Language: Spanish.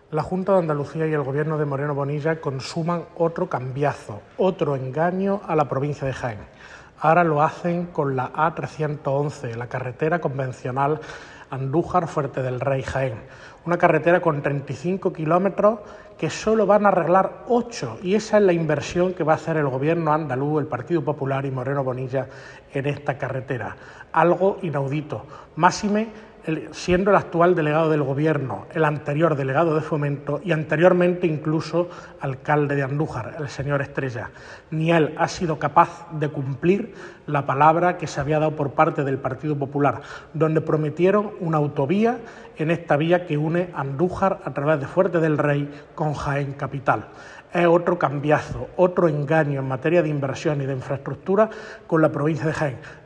La Junta de Andalucía y el Gobierno de Moreno Bonilla consuman otro cambiazo, otro engaño a la provincia de Jaén. Ahora lo hacen con la A311, la carretera convencional Andújar-Fuerte del Rey Jaén. Una carretera con 35 kilómetros que solo van a arreglar 8, y esa es la inversión que va a hacer el Gobierno andaluz, el Partido Popular y Moreno Bonilla en esta carretera. Algo inaudito, máxime siendo el actual delegado del Gobierno, el anterior delegado de Fomento y anteriormente incluso alcalde de Andújar, el señor Estrella. Ni él ha sido capaz de cumplir la palabra que se había dado por parte del Partido Popular, donde prometieron una autovía en esta vía que une Andújar a través de Fuerte del Rey con Jaén capital. Es otro cambiazo, otro engaño en materia de inversión y de infraestructura con la provincia de Jaén.